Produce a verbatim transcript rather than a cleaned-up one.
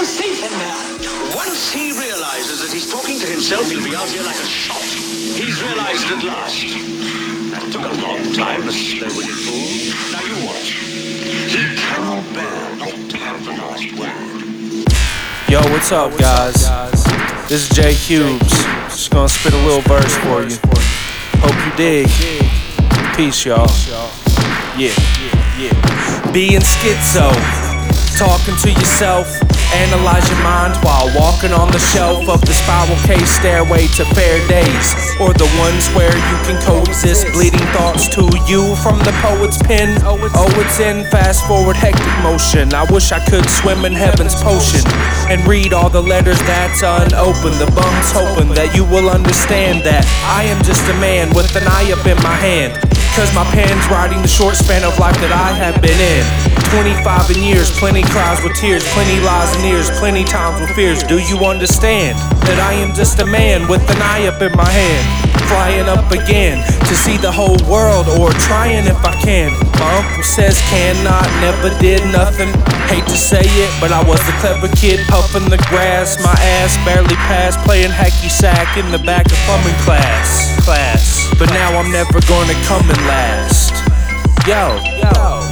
I'm safe in there. Once he realizes that he's talking to himself, he'll be out here like a shot. He's realized at last. That took a long time, the slow-witted fool. Now you watch. He cannot bear not to have the last word. Yo, what's up, guys? This is J Cubes. Just gonna spit a little verse for you. Hope you dig. Peace, y'all. Yeah, yeah. Being schizo, talking to yourself. Analyze your mind while walking on the shelf of the spiral case stairway to fair days, or the ones where you can coexist bleeding thoughts to you from the poet's pen. Oh, it's in fast forward hectic motion. I wish I could swim in heaven's potion and read all the letters that's unopened. The bums hoping that you will understand that I am just a man with an eye up in my hand, cause my pen's writing the short span of life that I have been in. Twenty-five in years, plenty cries with tears, plenty lies and ears, plenty times with fears. Do you understand that I am just a man with an eye up in my hand, flying up again to see the whole world, or trying if I can. My uncle says cannot, never did nothing. Hate to say it, but I was the clever kid puffing the grass. My ass barely passed, playing hacky sack in the back of plumbing class. Class, but now I'm never gonna come in last. Yo, yo.